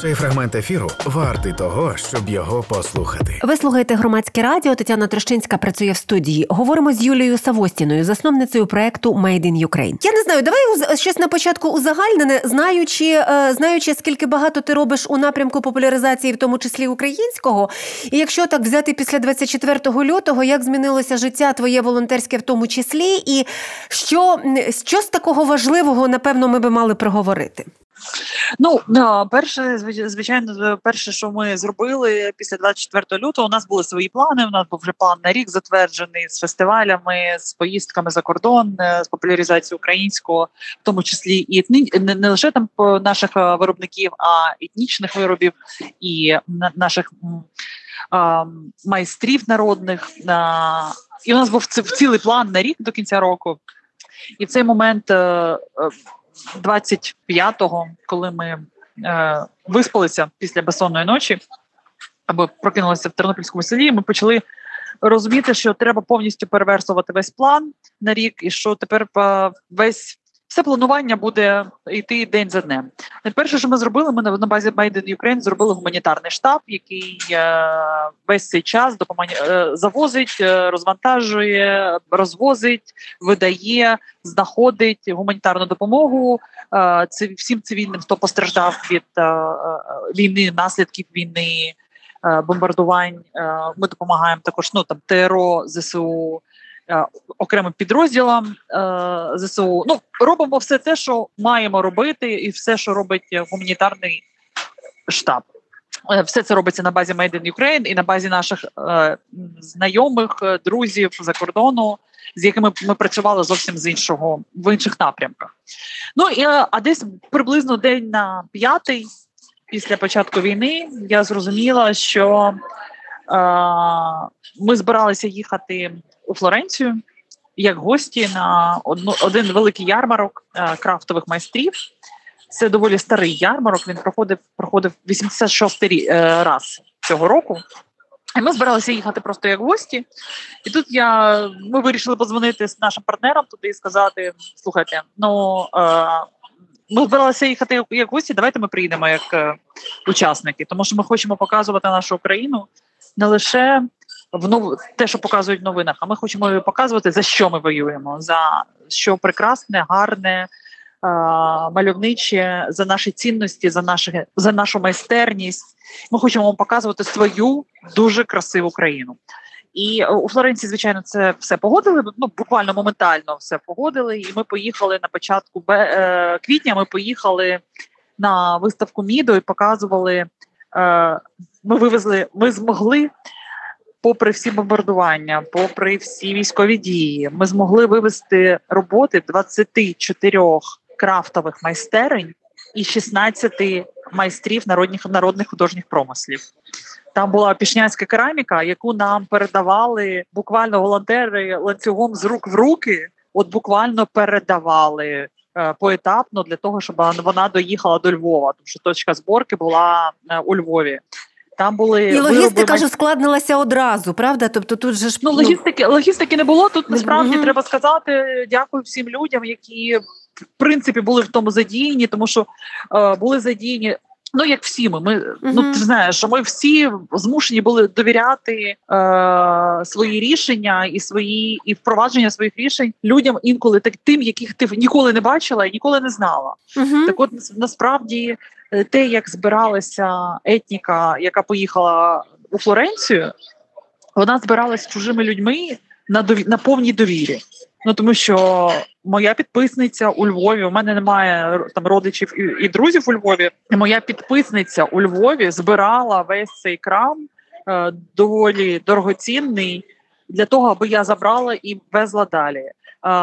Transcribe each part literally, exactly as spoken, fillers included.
Цей фрагмент ефіру вартий того, щоб його послухати. Ви слухаєте Громадське радіо. Тетяна Трощинська працює в студії. Говоримо з Юлією Савостіною, засновницею проекту Made in Ukraine. Я не знаю, давай щось на початку узагальнене, знаючи, знаючи, скільки багато ти робиш у напрямку популяризації, в тому числі українського. І якщо так взяти після двадцять четвертого лютого, як змінилося життя твоє волонтерське в тому числі, і що, що з такого важливого, напевно, ми би мали проговорити? Ну, перше, звичайно, перше, що ми зробили після двадцять четвертого лютого, у нас були свої плани, у нас був вже план на рік затверджений з фестивалями, з поїздками за кордон, з популяризацією українського, в тому числі і етні... не, не лише там наших виробників, а етнічних виробів і наших а, майстрів народних. А, і у нас був цілий план на рік до кінця року. І в цей момент двадцять п'ятого, коли ми е, виспалися після безсонної ночі, або прокинулися в Тернопільському селі, ми почали розуміти, що треба повністю переверсувати весь план на рік, і що тепер весь все планування буде йти день за днем. Перше, що ми зробили, ми на базі Made in Ukraine зробили гуманітарний штаб, який е, весь цей час допомагає, е, завозить, е, розвантажує, розвозить, видає, знаходить гуманітарну допомогу е, це всім цивільним, хто постраждав від е, війни, наслідків війни, е, бомбардувань. Е, ми допомагаємо також ну, там, ТРО, ЗСУ, окремим підрозділам е, ЗСУ. Ну, робимо все те, що маємо робити, і все, що робить гуманітарний штаб. Е, все це робиться на базі Made in Ukraine і на базі наших е, знайомих, друзів за кордону, з якими ми працювали зовсім з іншого, в інших напрямках. Ну, і, а десь приблизно день на п'ятий після початку війни я зрозуміла, що е, ми збиралися їхати у Флоренцію як гості на одну, один великий ярмарок е, крафтових майстрів. Це доволі старий ярмарок, він проходив, проходив вісімдесят шостий е, раз цього року. І ми збиралися їхати просто як гості. І тут я, ми вирішили подзвонити з нашим партнером туди і сказати, слухайте, ну, е, ми збиралися їхати як гості, давайте ми приїдемо як е, учасники, тому що ми хочемо показувати нашу Україну не лише в нов... те, що показують в новинах, а ми хочемо показувати, за що ми воюємо, за що прекрасне, гарне, а, мальовниче, за наші цінності, за, наші... за нашу майстерність. Ми хочемо вам показувати свою дуже красиву країну. І у Флоренції, звичайно, це все погодили, ну, буквально моментально все погодили, і ми поїхали на початку бе... квітня, ми поїхали на виставку Мідо і показували, е... ми вивезли, ми змогли попри всі бомбардування, попри всі військові дії, ми змогли вивести роботи двадцяти чотирьох крафтових майстерень і шістнадцяти майстрів народних, народних художніх промислів. Там була пішнянська кераміка, яку нам передавали буквально волонтери ланцюгом з рук в руки, от буквально передавали е, поетапно для того, щоб вона доїхала до Львова, тому що точка зборки була е, у Львові. Там були і логістика вироби... ж ускладнилася одразу, правда? Тобто тут же ж ну логістики, логістики не було. Тут насправді угу. треба сказати дякую всім людям, які в принципі були в тому задіяні, тому що е, були задіяні. Ну, як всі ми, ми uh-huh. ну ти знаєш, що ми всі змушені були довіряти е, свої рішення і свої і впровадження своїх рішень людям інколи так тим, яких ти ніколи не бачила і ніколи не знала. Uh-huh. Так, от насправді те, як збиралася етніка, яка поїхала у Флоренцію, вона збиралася чужими людьми на дові... на повній довірі. Ну, тому що моя підписниця у Львові, у мене немає там родичів і, і друзів у Львові, і моя підписниця у Львові збирала весь цей крам е, доволі дорогоцінний для того, аби я забрала і везла далі. Е,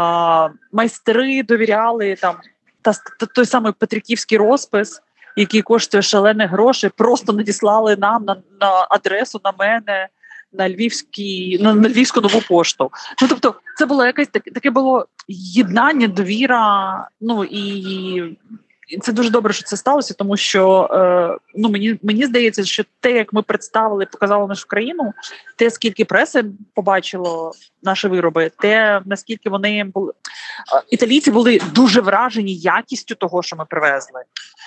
майстри довіряли там та, та, той самий петриківський розпис, який коштує шалені гроші, просто надіслали нам на, на адресу, на мене, на львівський, на, на львівську нову пошту. Ну, тобто, це було якесь таке, таке було єднання, довіра, ну і, це дуже добре, що це сталося, тому що е, ну, мені, мені здається, що те, як ми представили, показали нашу країну, те, скільки преси побачило наші вироби, те, наскільки вони були... Італійці були дуже вражені якістю того, що ми привезли.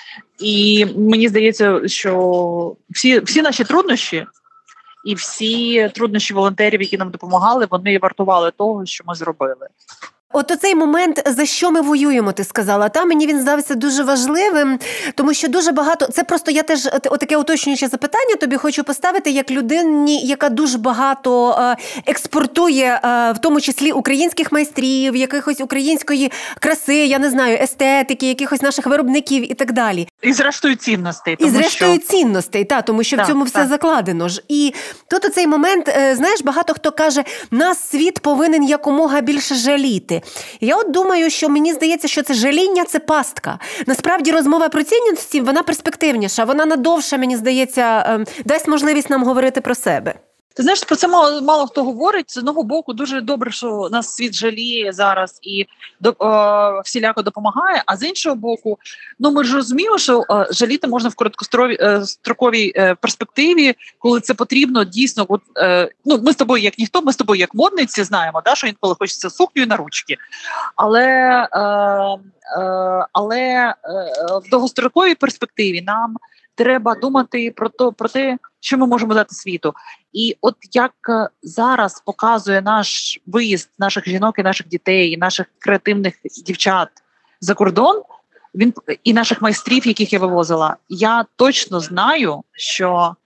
І мені здається, що всі, всі наші труднощі і всі труднощі волонтерів, які нам допомагали, вони вартували того, що ми зробили. От оцей момент, за що ми воюємо, ти сказала, та мені він здався дуже важливим, тому що дуже багато, це просто я теж отаке уточнююче запитання тобі хочу поставити, як людині, яка дуже багато е, експортує, е, в тому числі українських майстрів, якихось української краси, я не знаю, естетики, якихось наших виробників і так далі. І зрештою цінностей. Тому і зрештою що... цінностей, та, тому що так, в цьому все так. закладено ж. І тут оцей момент, е, знаєш, багато хто каже, нас світ повинен якомога більше жаліти. Я от думаю, що мені здається, що це жаління – це пастка. Насправді розмова про цінності, вона перспективніша, вона надовше, мені здається, дасть можливість нам говорити про себе. Ти знаєш, про це мало, мало хто говорить. З одного боку, дуже добре, що нас світ жаліє зараз і до, е, всіляко допомагає, а з іншого боку, ну ми ж розуміємо, що е, жаліти можна в короткостроковій е, перспективі, коли це потрібно дійсно. От, е, ну, ми з тобою, як ніхто, ми з тобою, як модниці, знаємо, да, що інколи хочеться сукню і на ручки. Але, е, е, але е, в довгостроковій перспективі нам треба думати про то, про те, що ми можемо дати світу. І от як зараз показує наш виїзд наших жінок і наших дітей, і наших креативних дівчат за кордон, він і наших майстрів, яких я вивозила, я точно знаю, що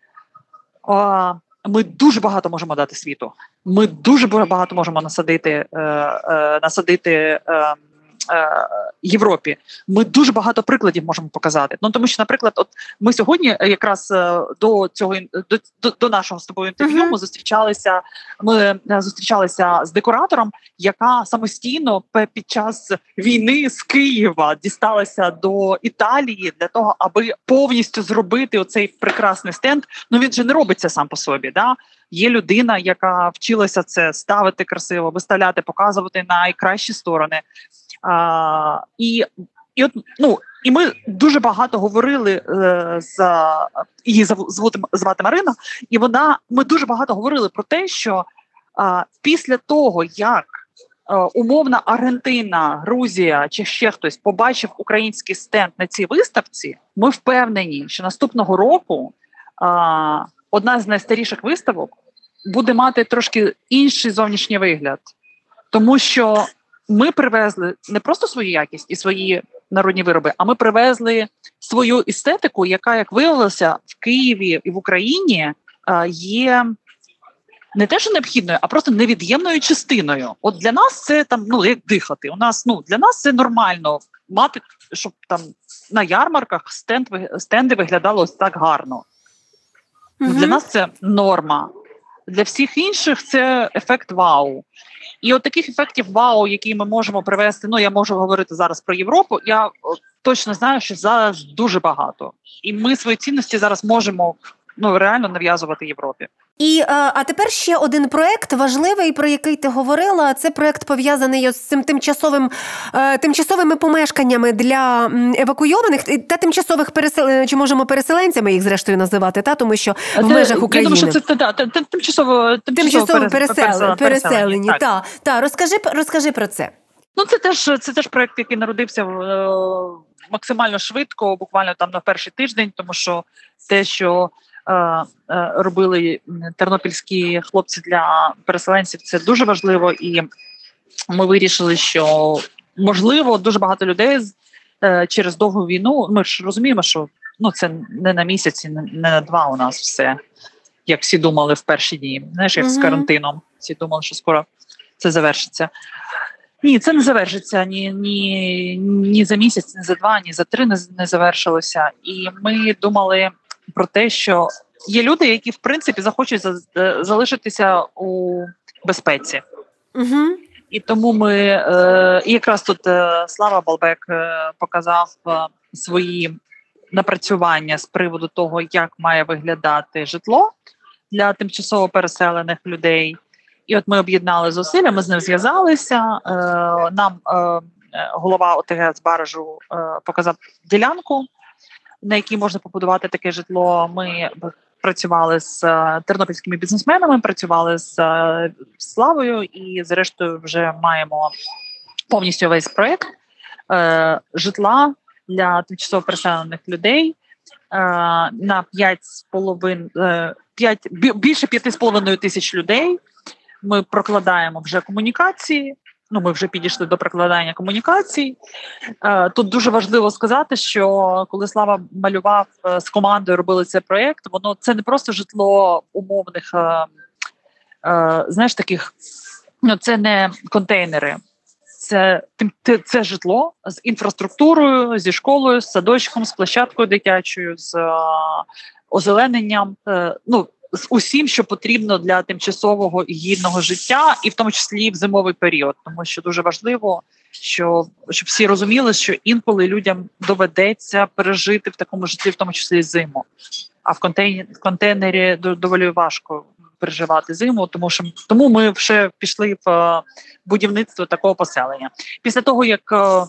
о, ми дуже багато можемо дати світу. Ми дуже багато можемо насадити, е, е, насадити е, Європі. Ми дуже багато прикладів можемо показати. Ну тому що, наприклад, от ми сьогодні якраз до цього до, до, до нашого з тобою інтерв'ю uh-huh. ми зустрічалися. Ми зустрічалися з декоратором, яка самостійно під час війни з Києва дісталася до Італії для того, аби повністю зробити оцей прекрасний стенд. Ну він же не робить це сам по собі, да? Є людина, яка вчилася це ставити красиво, виставляти, показувати найкращі сторони. А, і, і, от, ну, і ми дуже багато говорили е, з її звати, звати Марина, і вона ми дуже багато говорили про те, що е, після того, як е, умовна Аргентина, Грузія чи ще хтось побачив український стенд на цій виставці, ми впевнені, що наступного року е, одна з найстаріших виставок буде мати трошки інший зовнішній вигляд, тому що ми привезли не просто свою якість і свої народні вироби, а ми привезли свою естетику, яка, як виявилося, в Києві і в Україні є не те, що необхідною, а просто невід'ємною частиною. От для нас це там, ну, як дихати. У нас, ну, для нас це нормально мати, щоб там на ярмарках стенд, стенди виглядали ось так гарно. Mm-hmm. Для нас це норма. Для всіх інших це ефект вау. І от таких ефектів вау, які ми можемо привести, ну я можу говорити зараз про Європу, я точно знаю, що зараз дуже багато. І ми свої цінності зараз можемо ну, реально нав'язувати Європі. І, а тепер ще один проєкт важливий, про який ти говорила. Це проєкт пов'язаний з цим тимчасовим, тимчасовими помешканнями для евакуйованих та тимчасових переселенців, чи можемо переселенцями їх зрештою називати, та тому що в межах України. Я думаю, що це та, та, та, тимчасово, тимчасово, тимчасово пересел, пересел, переселені. Так. Та, та, розкажи, розкажи про це. Ну, це теж, це теж проєкт, який народився е, максимально швидко, буквально там на перший тиждень, тому що те, що робили тернопільські хлопці для переселенців, це дуже важливо, і ми вирішили, що можливо дуже багато людей через довгу війну, ми ж розуміємо, що ну, це не на місяці, не на два у нас все, як всі думали в перші дні, знаєш, як mm-hmm. з карантином, всі думали, що скоро це завершиться. Ні, це не завершиться ні, ні, ні за місяць, ні за два, ні за три не, не завершилося, і ми думали про те, що є люди, які, в принципі, захочуть залишитися у безпеці. Угу. І тому ми, е, і якраз тут е, Слава Балбек е, показав е, свої напрацювання з приводу того, як має виглядати житло для тимчасово переселених людей. І от ми об'єднали зусилля, ми з ним зв'язалися, е, нам е, голова ОТГ з Баражу показав ділянку, на якій можна побудувати таке житло. Ми працювали з тернопільськими бізнесменами, працювали з Славою і зрештою вже маємо повністю весь проєкт житла для тимчасово переселених людей на п'ять з половиною, п'ять, більше п'яти з половиною тисяч людей. Ми прокладаємо вже комунікації, ну ми вже підійшли до прокладання комунікацій. Тут дуже важливо сказати, що коли Слава малював з командою, робили цей проєкт, воно це не просто житло умовних, знаєш, таких, ну це не контейнери. Це, це житло з інфраструктурою, зі школою, з садочком, з площадкою дитячою, з озелененням, ну, з усім, що потрібно для тимчасового і гідного життя, і в тому числі в зимовий період. Тому що дуже важливо, що, щоб всі розуміли, що інколи людям доведеться пережити в такому житлі, в тому числі зиму. А в контейнері, в контейнері доволі важко переживати зиму, тому що тому ми вже пішли в будівництво такого поселення. Після того, як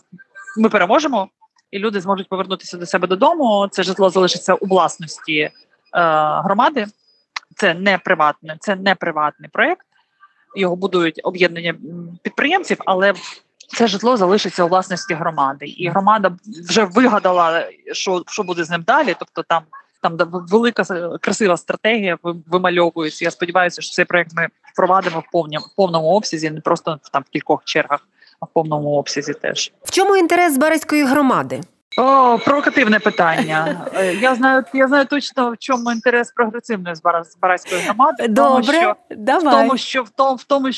ми переможемо і люди зможуть повернутися до себе додому, це житло залишиться у власності е, громади. Це не приватне, це не приватний проєкт. Його будують об'єднання підприємців, але це житло залишиться у власності громади. І громада вже вигадала, що, що буде з ним далі. Тобто там Там велика красива стратегія вимальовується. Я сподіваюся, що цей проєкт ми впровадимо в повному, в повному обсязі, не просто там в кількох чергах, а в повному обсязі теж. В чому інтерес Баразької громади? О, провокативне питання. Я знаю, я знаю точно, в чому інтерес прогресивної Баразької громади. Добре, в тому, що, давай. В тому, що, в тому, в тому,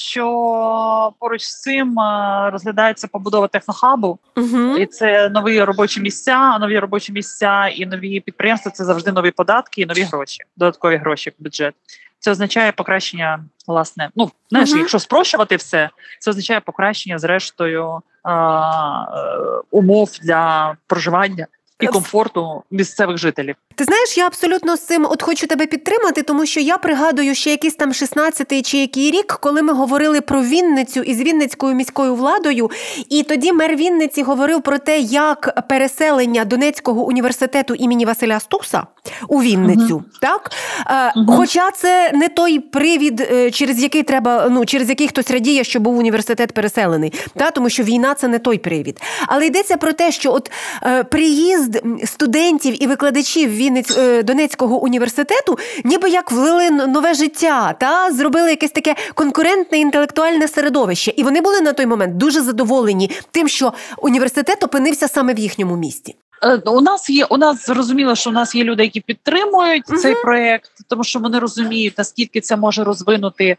що поруч з цим розглядається побудова технохабу, угу. І це нові робочі місця, а нові робочі місця і нові підприємства – це завжди нові податки і нові гроші, додаткові гроші в бюджет. Це означає покращення, власне, ну, знаєш, uh-huh. якщо спрощувати все, це означає покращення, зрештою, а, умов для проживання і комфорту місцевих жителів. Ти знаєш, я абсолютно з цим от хочу тебе підтримати, тому що я пригадую ще якийсь там шістнадцятий чи який рік, коли ми говорили про Вінницю із Вінницькою міською владою, і тоді мер Вінниці говорив про те, як переселення Донецького університету імені Василя Стуса у Вінницю, uh-huh. так? Uh-huh. Хоча це не той привід, через який треба, ну, через який хтось радіє, що був університет переселений, так? Тому що війна – це не той привід. Але йдеться про те, що от е, приїзд студентів і викладачів Вінниць, е, Донецького університету ніби як влили нове життя, та? Зробили якесь таке конкурентне інтелектуальне середовище. І вони були на той момент дуже задоволені тим, що університет опинився саме в їхньому місті. У нас є, у нас зрозуміло, що у нас є люди, які підтримують uh-huh. цей проєкт, тому що вони розуміють, наскільки це може розвинути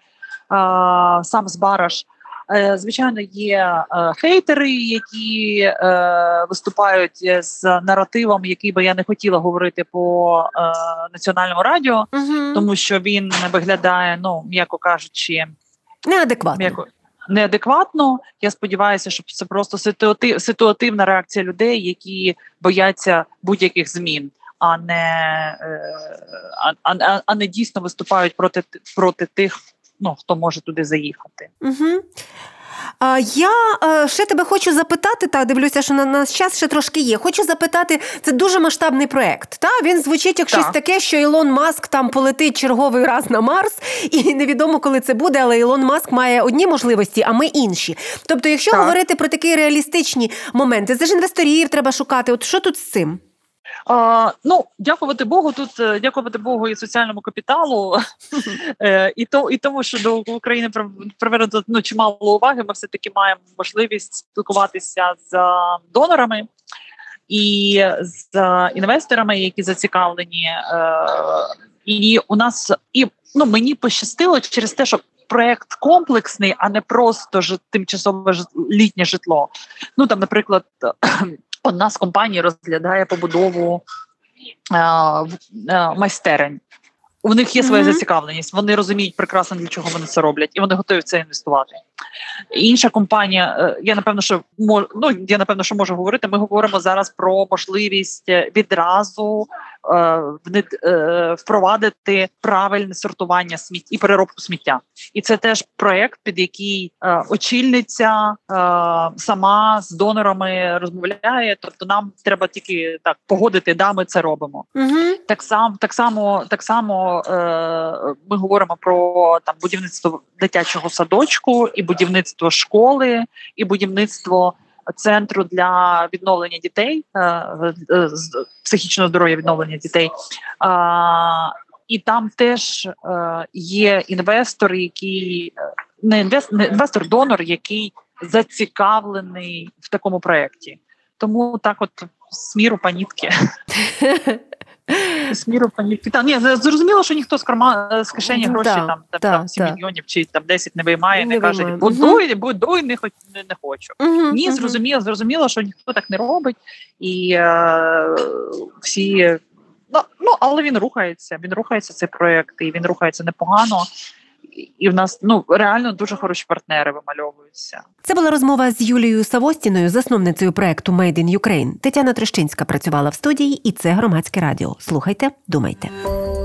а, сам Збараж. Е, звичайно, є е, хейтери, які е, виступають з наративом, який би я не хотіла говорити по е, національному радіо, uh-huh. тому що він виглядає, ну, м'яко кажучи, неадекватно. М'яко, неадекватно. Я сподіваюся, що це просто ситуатив, ситуативна реакція людей, які бояться будь-яких змін, а не, а, а, а не дійсно виступають проти, проти тих, ну, хто може туди заїхати. Угу. А, я а, ще тебе хочу запитати, та дивлюся, що на нас час ще трошки є. Хочу запитати, це дуже масштабний проект, та? Він звучить як так. щось таке, що Ілон Маск там полетить черговий раз на Марс, і невідомо, коли це буде, але Ілон Маск має одні можливості, а ми інші. Тобто, якщо так. говорити про такі реалістичні моменти, це ж інвесторів треба шукати, от що тут з цим? А, ну, дякувати Богу, тут дякувати Богу і соціальному капіталу, і, то, і тому, що до України привернуто ну, чимало уваги, ми все-таки маємо можливість спілкуватися з донорами і з інвесторами, які зацікавлені. І у нас, і ну, мені пощастило через те, що проєкт комплексний, а не просто ж, тимчасове ж, літнє житло. Ну, там, наприклад, одна з компаній розглядає побудову е, е, майстерень. У них є своя mm-hmm. зацікавленість, вони розуміють прекрасно, для чого вони це роблять, і вони готові в це інвестувати. Інша компанія, я напевно, що мож, ну, я напевно, що можу говорити. Ми говоримо зараз про можливість відразу е, е, впровадити правильне сортування сміття і переробку сміття. І це теж проєкт, під який е, очільниця е, сама з донорами розмовляє. Тобто нам треба тільки так погодити, да, ми це робимо. Угу. Так само, так само, так само е, ми говоримо про там будівництво дитячого садочку і будівництво школи, і будівництво центру для відновлення дітей, психічного здоров'я, відновлення дітей. І там теж є інвестор, який не інвестор, не інвестор, донор, який зацікавлений в такому проєкті. Тому так от сміру панітки. Сміру панітки. Та, ні, зрозуміло, що ніхто з карма, з кишені гроші да, там, там, да, там сім да. мільйонів чи там десять не виймає, не, не каже, виймає. будуй, будуй, не, хоч, не, не хочу. Угу, Ні, угу. зрозуміло, зрозуміло, що ніхто так не робить. І е, всі... Ну, ну, але він рухається, він рухається, цей проєкт, і він рухається непогано. І в нас, ну, реально дуже хороші партнери вимальовуються. Це була розмова з Юлією Савостіною, засновницею проекту Made in Ukraine. Тетяна Трещинська працювала в студії, і це Громадське радіо. Слухайте, думайте.